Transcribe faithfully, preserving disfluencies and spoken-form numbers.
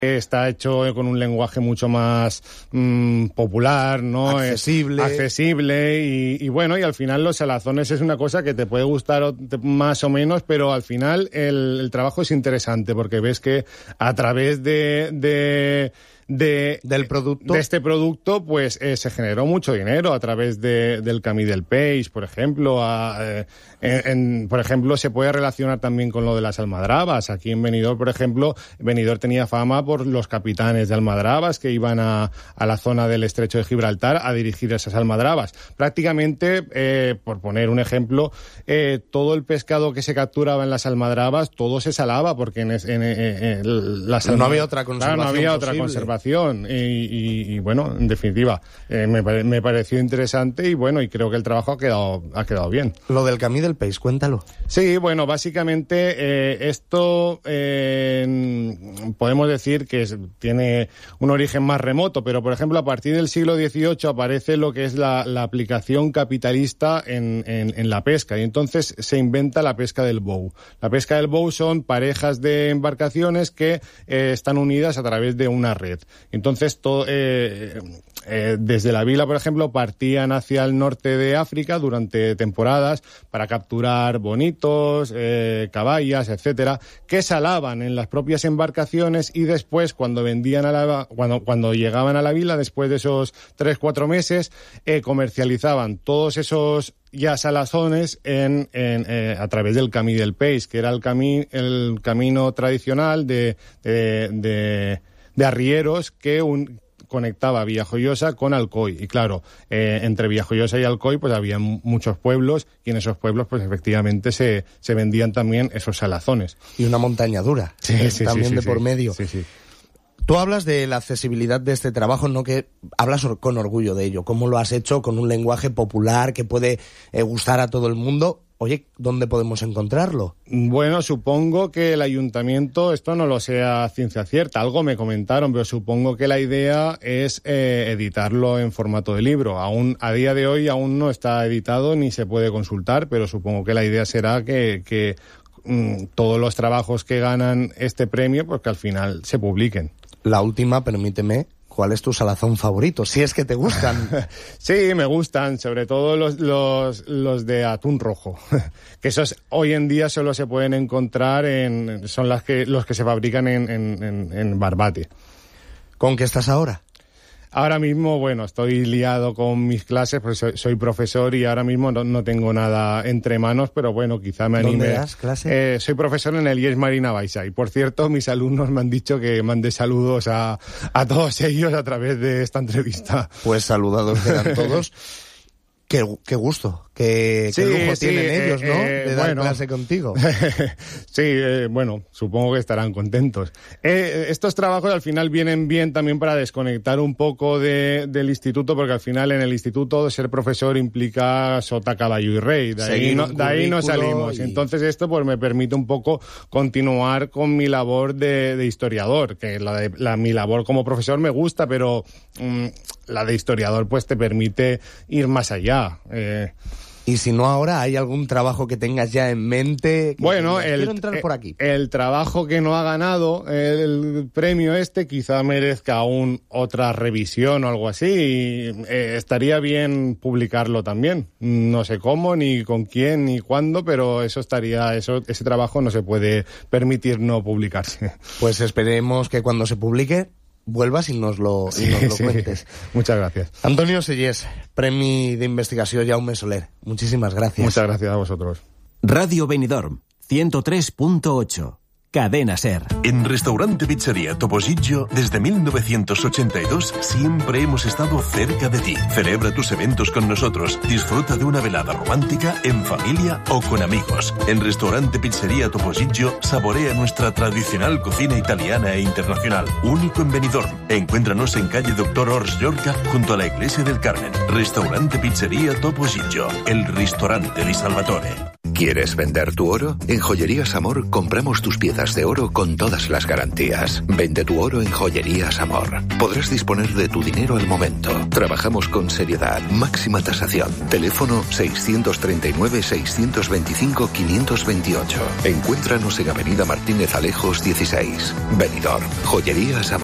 Está hecho con un lenguaje mucho más mmm, popular, ¿no? Accesible. Es accesible y, y bueno, y al final los salazones es una cosa que te puede gustar o te, más o menos, pero al final el, el trabajo es interesante porque ves que a través de... de De, del producto de este producto pues eh, se generó mucho dinero a través de, del Camí del Peix, por ejemplo. A, eh, en, en, por ejemplo, se puede relacionar también con lo de las almadrabas. Aquí en Benidorm, por ejemplo, Benidorm tenía fama por los capitanes de almadrabas que iban a, a la zona del Estrecho de Gibraltar a dirigir esas almadrabas. Prácticamente, eh, por poner un ejemplo, eh, todo el pescado que se capturaba en las almadrabas, todo se salaba porque en, en, en, en las almadrabas, no había otra conservación. Claro, no había posible. otra conservación. Y, y, y bueno, en definitiva, eh, me, me pareció interesante y bueno, y creo que el trabajo ha quedado, ha quedado bien. Lo del Camí del Peix, cuéntalo. Sí, bueno, básicamente eh, esto eh, podemos decir que es, tiene un origen más remoto, pero por ejemplo a partir del siglo dieciocho aparece lo que es la, la aplicación capitalista en, en, en la pesca y entonces se inventa la pesca del bow. La pesca del bow son parejas de embarcaciones que eh, están unidas a través de una red. Entonces, todo, eh, eh, desde la vila, por ejemplo, partían hacia el norte de África durante temporadas para capturar bonitos, eh, caballas, etcétera, que salaban en las propias embarcaciones y después, cuando vendían a la, cuando, cuando llegaban a la vila, después de esos tres, cuatro meses, eh, comercializaban todos esos ya salazones en, en, eh, a través del Camí del Peix, que era el, cami, el camino tradicional de, de, de de arrieros que un, conectaba Villajoyosa con Alcoy. Y claro, eh, entre Villajoyosa y Alcoy pues había m- muchos pueblos y en esos pueblos pues efectivamente se, se vendían también esos salazones. Y una montaña dura, sí, eh, sí, también sí, de sí, por sí. medio. Sí, sí. Tú hablas de la accesibilidad de este trabajo, no que hablas con orgullo de ello. ¿Cómo lo has hecho con un lenguaje popular que puede eh, gustar a todo el mundo? Oye, ¿dónde podemos encontrarlo? Bueno, supongo que el ayuntamiento, esto no lo sé a ciencia cierta, algo me comentaron, pero supongo que la idea es eh, editarlo en formato de libro. Aún a día de hoy aún no está editado ni se puede consultar, pero supongo que la idea será que, que mm, todos los trabajos que ganan este premio, pues que al final se publiquen. La última, permíteme, ¿cuál es tu salazón favorito? Si es que te gustan. Sí, me gustan, sobre todo los, los, los de atún rojo. Que esos hoy en día solo se pueden encontrar en, son las que, los que se fabrican en, en, en, en Barbate. ¿Con qué estás ahora? Ahora mismo, bueno, estoy liado con mis clases, pues soy, soy profesor y ahora mismo no, no tengo nada entre manos, pero bueno, quizá me anime. ¿Dónde das clase? Eh, soy profesor en el I E S Marina Baixa y, por cierto, mis alumnos me han dicho que mande saludos a, a todos ellos a través de esta entrevista. Pues saludados quedan todos. Qué, qué gusto, qué, sí, qué lujo sí, tienen eh, ellos, ¿no? Eh, de dar bueno. clase contigo. Sí, eh, bueno, supongo que estarán contentos. Eh, estos trabajos al final vienen bien también para desconectar un poco de, del instituto, porque al final en el instituto ser profesor implica sota, caballo y rey. De ahí, no, de ahí no salimos. Y... Entonces esto pues me permite un poco continuar con mi labor de, de historiador, que la, de, la mi labor como profesor me gusta, pero mmm, la de historiador pues te permite ir más allá. Eh, y si no ahora, ¿hay algún trabajo que tengas ya en mente? Que bueno, tengas, el, quiero entrar por aquí. El trabajo que no ha ganado el premio este quizá merezca aún otra revisión o algo así. Y, eh, estaría bien publicarlo también. No sé cómo, ni con quién, ni cuándo, pero eso estaría, eso, ese trabajo no se puede permitir no publicarse. Pues esperemos que cuando se publique vuelvas y nos lo, sí, y nos lo sí. cuentes. Muchas gracias. Antonio Sellés, Premi d'Investigació Jaume Soler. Muchísimas gracias. Muchas gracias a vosotros. Radio Benidorm, ciento tres punto ocho. Cadena SER. En Restaurante Pizzería Topollillo, desde mil novecientos ochenta y dos, siempre hemos estado cerca de ti. Celebra tus eventos con nosotros. Disfruta de una velada romántica, en familia o con amigos. En Restaurante Pizzería Topollillo, saborea nuestra tradicional cocina italiana e internacional. Único en Benidorm. Encuéntranos en calle Doctor Ors Llorca, junto a la Iglesia del Carmen. Restaurante Pizzería Topollillo, el restaurante di Salvatore. ¿Quieres vender tu oro? En Joyerías Amor compramos tus piezas de oro con todas las garantías. Vende tu oro en Joyerías Amor. Podrás disponer de tu dinero al momento. Trabajamos con seriedad, máxima tasación. Teléfono seiscientos treinta y nueve, seiscientos veinticinco, quinientos veintiocho. Encuéntranos en Avenida Martínez Alejos dieciséis. Benidorm. Joyerías Amor.